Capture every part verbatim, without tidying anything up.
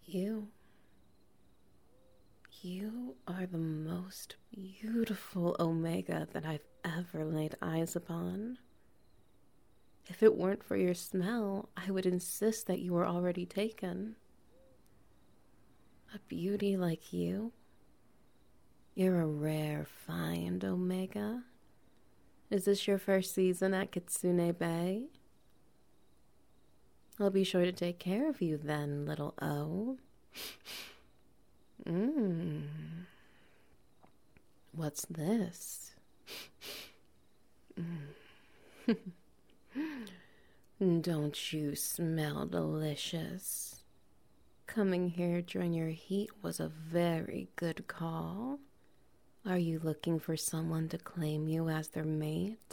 You. You are the most beautiful Omega that I've ever laid eyes upon. If it weren't for your smell, I would insist that you were already taken. A beauty like you? You're a rare find, Omega. Is this your first season at Kitsune Bay? I'll be sure to take care of you then, little O. Mmm. What's this? Mm. Don't you smell delicious? Coming here during your heat was a very good call. Are you looking for someone to claim you as their mate?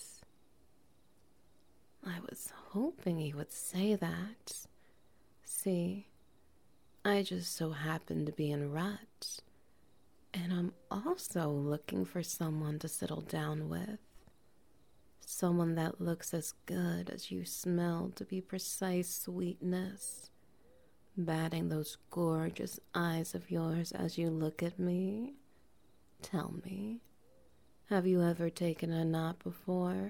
I was hoping you would say that. See, I just so happen to be in rut, and I'm also looking for someone to settle down with. Someone that looks as good as you smell, to be precise, sweetness. Batting those gorgeous eyes of yours as you look at me. Tell me, have you ever taken a nap before?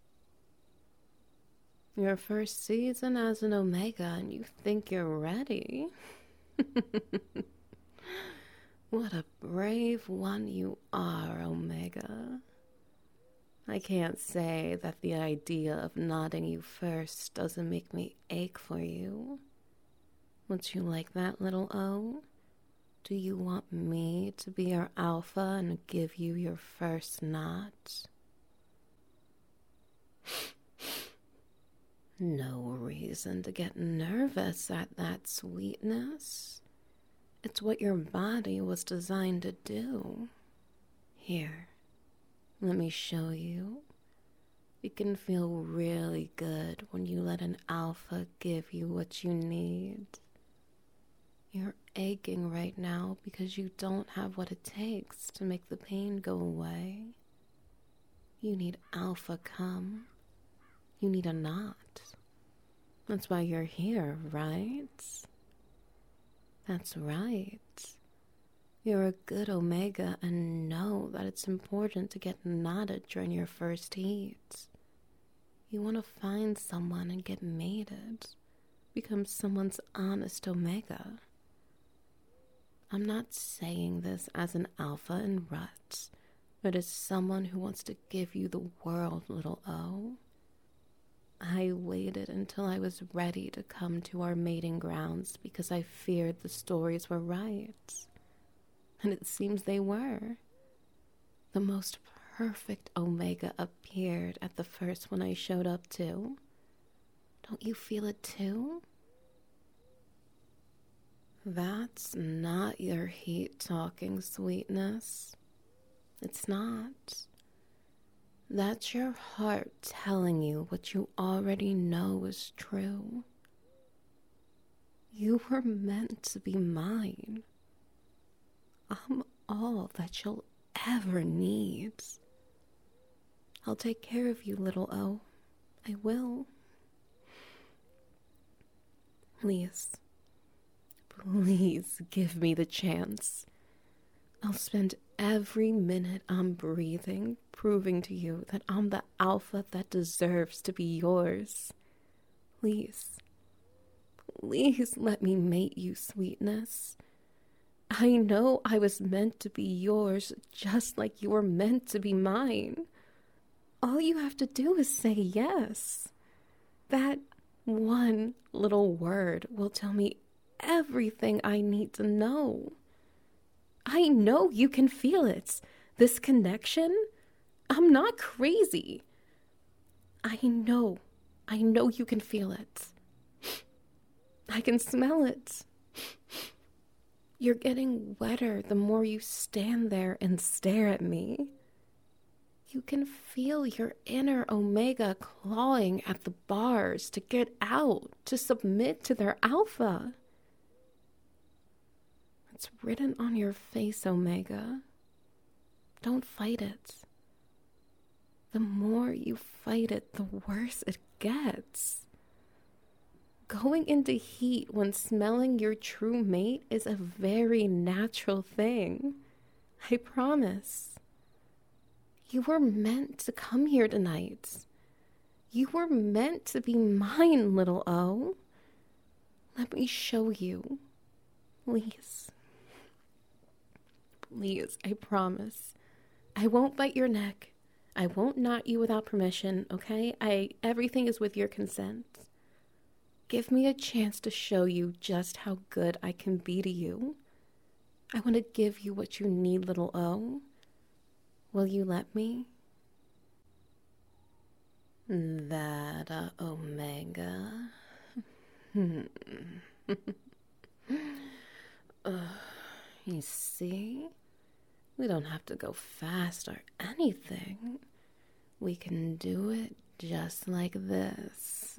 Your first season as an Omega and you think you're ready? What a brave one you are, Omega. I can't say that the idea of nodding you first doesn't make me ache for you. Would you like that, little O? Do you want me to be your alpha and give you your first nod? No reason to get nervous at that sweetness. It's what your body was designed to do. Here, let me show you. You can feel really good when you let an alpha give you what you need. You're aching right now because you don't have what it takes to make the pain go away. You need alpha come. You need a knot. That's why you're here, right? That's right. You're a good Omega and know that it's important to get knotted during your first heat. You want to find someone and get mated. Become someone's honest Omega. I'm not saying this as an alpha in rut, but as someone who wants to give you the world, little O. I waited until I was ready to come to our mating grounds because I feared the stories were right. And it seems they were. The most perfect Omega appeared at the first one I showed up to. Don't you feel it too? That's not your heat talking, sweetness. It's not. That's your heart telling you what you already know is true. You were meant to be mine. I'm all that you'll ever need. I'll take care of you, little O. I will. Please, please give me the chance. I'll spend every minute I'm breathing proving to you that I'm the alpha that deserves to be yours. Please, please let me mate you, sweetness. I know I was meant to be yours just like you were meant to be mine. All you have to do is say yes. That one little word will tell me everything I need to know. I know you can feel it. This connection, I'm not crazy. I know, I know you can feel it. I can smell it. You're getting wetter the more you stand there and stare at me. You can feel your inner Omega clawing at the bars to get out, to submit to their alpha. It's written on your face, Omega. Don't fight it. The more you fight it, the worse it gets. going into heat when smelling your true mate is a very natural thing. I promise. You were meant to come here tonight. You were meant to be mine, little O. Let me show you. Please. Please, I promise. I won't bite your neck. I won't knot you without permission, okay? I everything is with your consent. Give me a chance to show you just how good I can be to you. I want to give you what you need, little O. Will you let me? That uh, Omega. uh, you see? We don't have to go fast or anything. We can do it just like this.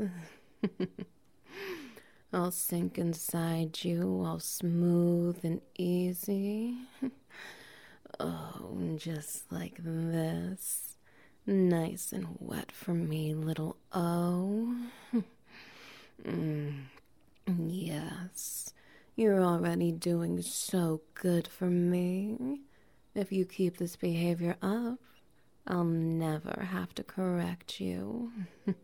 I'll sink inside you all smooth and easy. Oh, just like this. Nice and wet for me, little O. mm. Yes, you're already doing so good for me. If you keep this behavior up, I'll never have to correct you.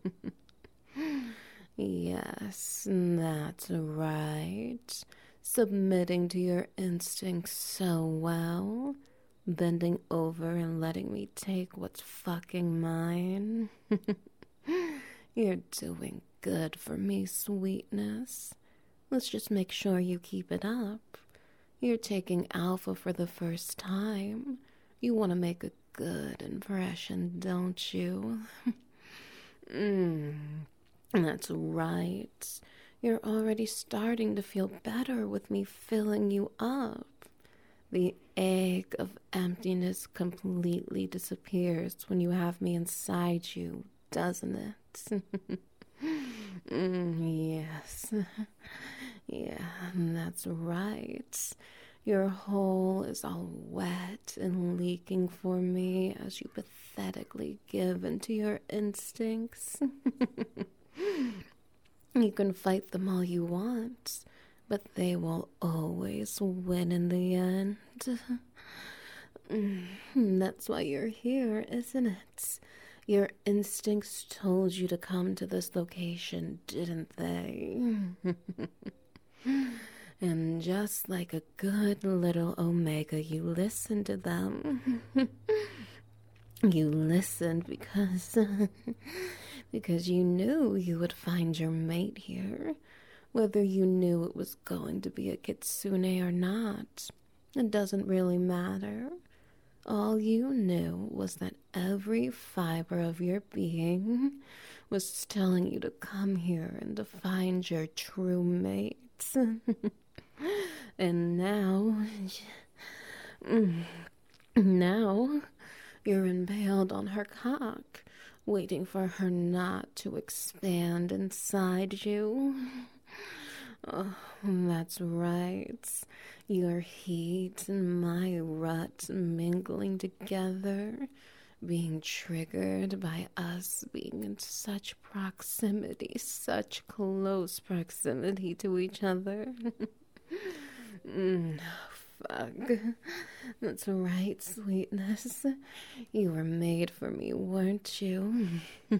Yes, that's right. Submitting to your instincts so well. Bending over and letting me take what's fucking mine. You're doing good for me, sweetness. Let's just make sure you keep it up. You're taking Alpha for the first time. You want to make a good impression, don't you? mm, that's right. You're already starting to feel better with me filling you up. The ache of emptiness completely disappears when you have me inside you, doesn't it? mm, yes. Yeah, that's right. Your hole is all wet and leaking for me as you pathetically give into your instincts. You can fight them all you want, but they will always win in the end. That's why you're here, isn't it? Your instincts told you to come to this location, didn't they? And just like a good little Omega, you listened to them. You listened because because you knew you would find your mate here, whether you knew it was going to be a kitsune or not. It doesn't really matter. All you knew was that every fiber of your being was telling you to come here and to find your true mate. And now, now you're impaled on her cock, waiting for her knot to expand inside you. Oh, that's right. Your heat and my rut mingling together, being triggered by us being in such proximity, such close proximity to each other. mm, fuck. That's right, sweetness. You were made for me, weren't you?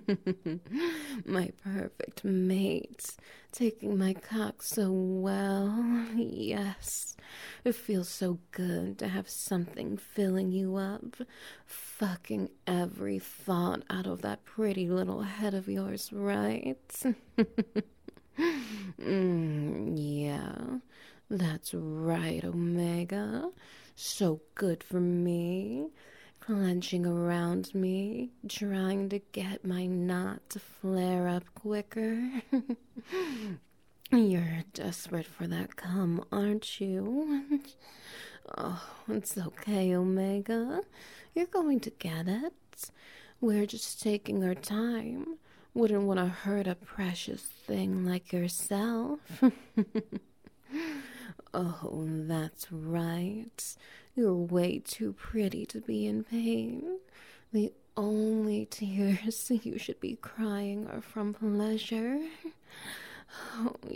My perfect mate, taking my cock so well. Yes, it feels so good to have something filling you up, fucking every thought out of that pretty little head of yours, right? mm, yeah, that's right, Omega. So good for me. Clenching around me, trying to get my knot to flare up quicker. You're desperate for that cum, aren't you? Oh, it's okay, Omega. You're going to get it. We're just taking our time. Wouldn't want to hurt a precious thing like yourself. Oh, that's right. You're way too pretty to be in pain. The only tears you should be crying are from pleasure. Oh,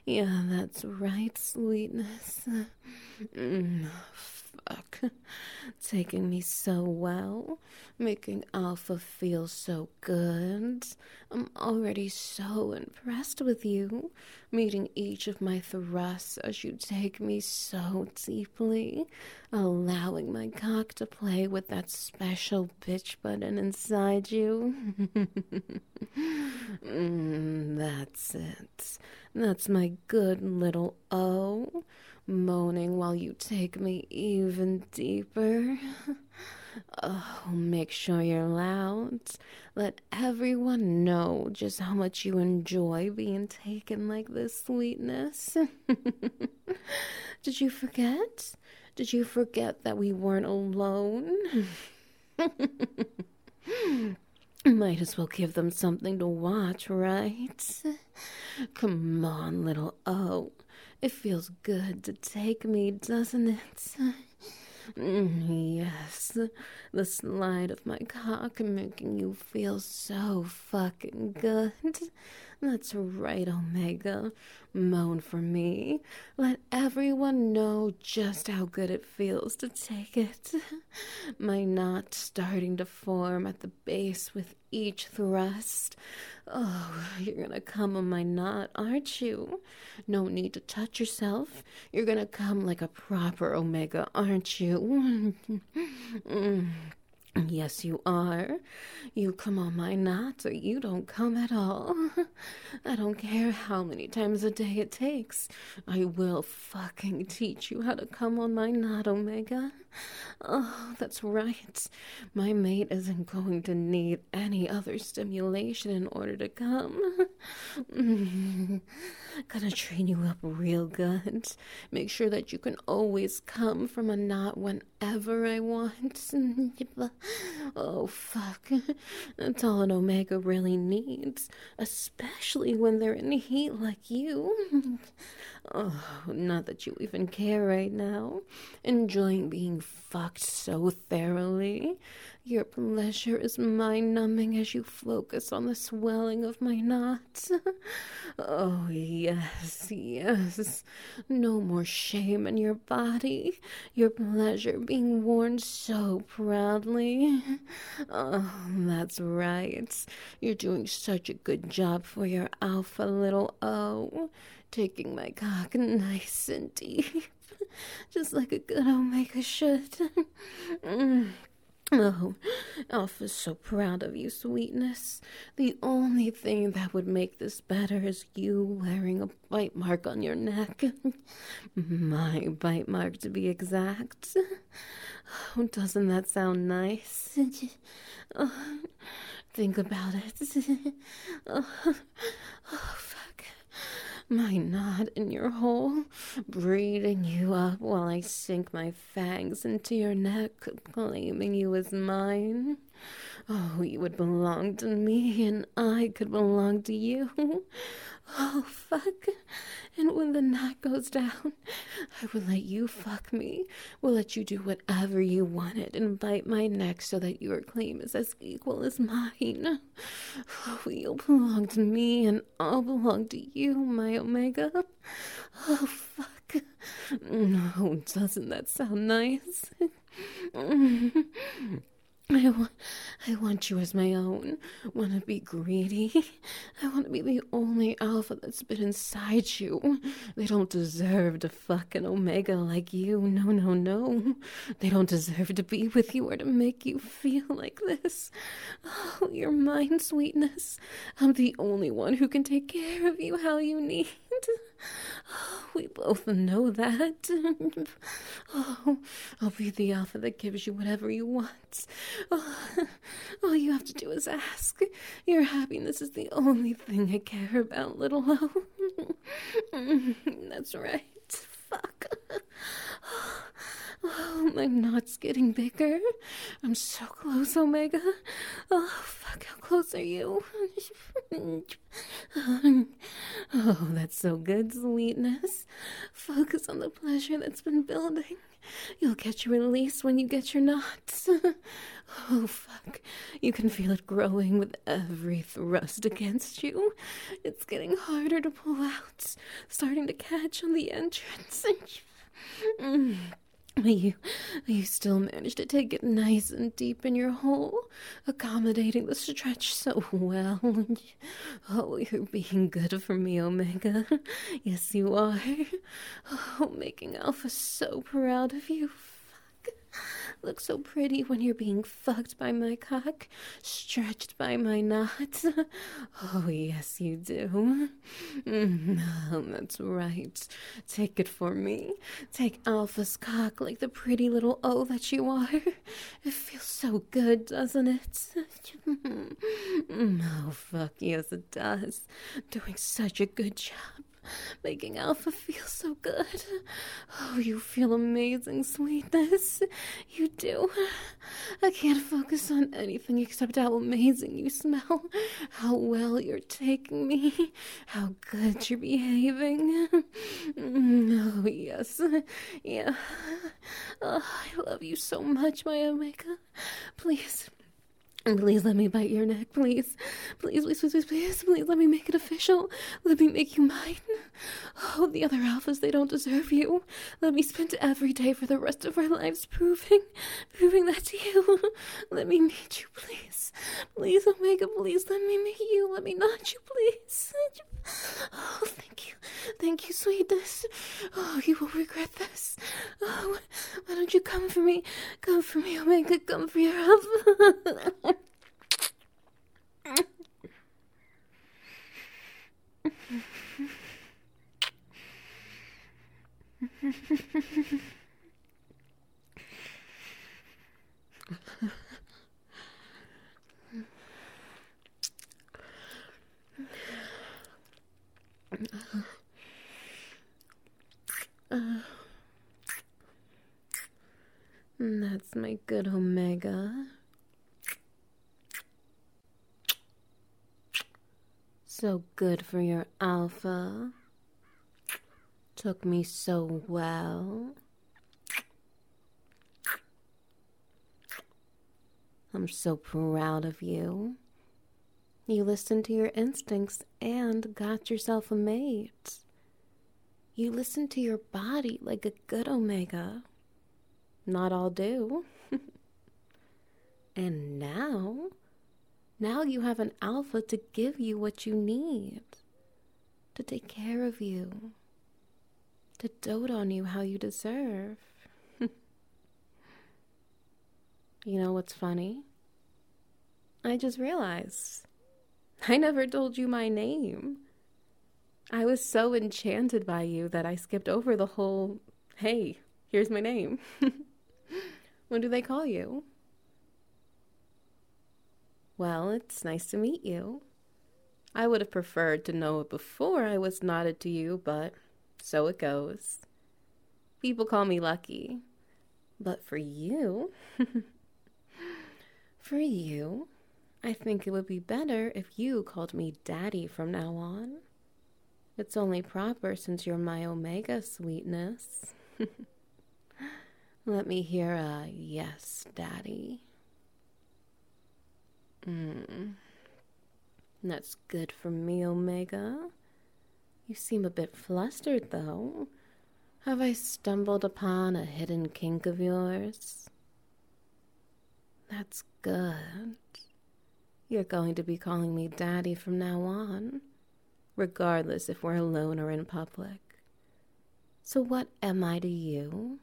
Yeah, that's right, sweetness. Mm, fuck. Taking me so well, making Alpha feel so good. I'm already so impressed with you, meeting each of my thrusts as you take me so deeply, allowing my cock to play with that special bitch button inside you. mm, that's it. That's my good little O, moaning while you take me even deeper. Oh, make sure you're loud. Let everyone know just how much you enjoy being taken like this, sweetness. Did you forget? Did you forget that we weren't alone? Might as well give them something to watch, right? Come on, little O. It feels good to take me, doesn't it? Mm, yes, the slide of my cock making you feel so fucking good. That's right, Omega. Moan for me. Let everyone know just how good it feels to take it. My knot starting to form at the base with each thrust. Oh, you're gonna come on my knot, aren't you? No need to touch yourself. You're gonna come like a proper Omega, aren't you? mm. Yes, you are. You come on my knot or you don't come at all. I don't care how many times a day it takes. I will fucking teach you how to come on my knot, Omega. Oh, that's right. My mate isn't going to need any other stimulation in order to come. Gonna train you up real good. Make sure that you can always come from a knot whenever I want. Oh, fuck. That's all an Omega really needs, especially when they're in heat like you. Oh, not that you even care right now. Enjoying being fucked so thoroughly. Your pleasure is mind-numbing as you focus on the swelling of my knots. Oh, yes, yes. No more shame in your body. Your pleasure being worn so proudly. Oh, that's right. You're doing such a good job for your alpha, little O. Taking my cock nice and deep. Just like a good Omega should. mm. Oh, Alpha's so proud of you, sweetness. The only thing that would make this better is you wearing a bite mark on your neck. My bite mark, to be exact. Oh, doesn't that sound nice? Oh, think about it. Oh, oh, fuck. My knot in your hole, breathing you up while I sink my fangs into your neck, claiming you as mine. Oh, you would belong to me, and I could belong to you. Oh, fuck. And when the knot goes down, I will let you fuck me. Will let you do whatever you wanted and bite my neck so that your claim is as equal as mine. Oh, you'll belong to me, and I'll belong to you, my Omega. Oh, fuck. No, doesn't that sound nice? I want, I want you as my own. Want to be greedy. I want to be the only alpha that's been inside you. They don't deserve to fuck an Omega like you. No, no, no. They don't deserve to be with you or to make you feel like this. Oh, you're mine, sweetness. I'm the only one who can take care of you how you need. Oh, we both know that. Oh, I'll be the alpha that gives you whatever you want. Oh, all you have to do is ask. Your happiness is the only thing I care about, little O. That's right. Fuck. Oh, my knot's getting bigger. I'm so close, Omega. Oh, fuck, how close are you? Oh, that's so good, sweetness. Focus on the pleasure that's been building. You'll get your release when you get your knots. Oh, fuck. You can feel it growing with every thrust against you. It's getting harder to pull out, starting to catch on the entrance. Mm. But you, you still manage to take it nice and deep in your hole, accommodating the stretch so well. Oh, you're being good for me, Omega. Yes, you are. Oh, making Alpha so proud of you. Fuck. Look so pretty when you're being fucked by my cock, stretched by my knot. Oh, yes, you do. Mm, that's right. Take it for me. Take Alpha's cock like the pretty little O that you are. It feels so good, doesn't it? Oh, fuck, yes, it does. Doing such a good job. Making Alpha feel so good. Oh, you feel amazing, sweetness. You do. I can't focus on anything except how amazing you smell, how well you're taking me, how good you're behaving. Oh, yes. Yeah. Oh, I love you so much, my Omega. Please. Please let me bite your neck, please. Please, please, please, please, please, please let me make it official. Let me make you mine. Oh, the other alphas, they don't deserve you. Let me spend every day for the rest of our lives proving, proving that to you. Let me meet you, please. Please, Omega, please let me meet you. Let me not you, please. Oh, thank you. Thank you, sweetness. Oh, you will regret this. Oh, why don't you come for me? Come for me, Omega. Come for your alpha. Uh, that's my good Omega. So good for your alpha. Took me so well. I'm so proud of you. You listened to your instincts and got yourself a mate. You listened to your body like a good Omega. Not all do. And now, now you have an alpha to give you what you need. To take care of you. To dote on you how you deserve. You know what's funny? I just realized I never told you my name. I was so enchanted by you that I skipped over the whole, hey, here's my name. What do they call you? Well, it's nice to meet you. I would have preferred to know it before I was nodded to you, but so it goes. People call me lucky. But for you, for you, I think it would be better if you called me Daddy from now on. It's only proper since you're my Omega, sweetness. Let me hear a yes, Daddy. Mm. That's good for me, Omega. You seem a bit flustered, though. Have I stumbled upon a hidden kink of yours? That's good. You're going to be calling me Daddy from now on, regardless if we're alone or in public. So what am I to you?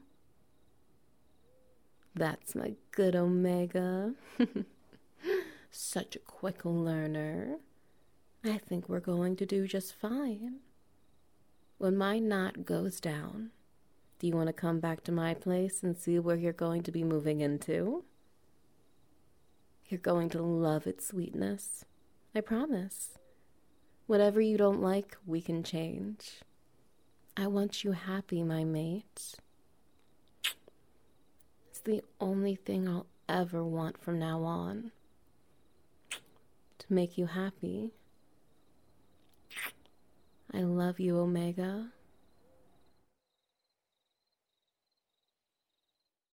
That's my good Omega. Such a quick learner. I think we're going to do just fine. When my knot goes down, do you want to come back to my place and see where you're going to be moving into? You're going to love it, sweetness. I promise. Whatever you don't like, we can change. I want you happy, my mate. It's the only thing I'll ever want from now on. To make you happy. I love you, Omega.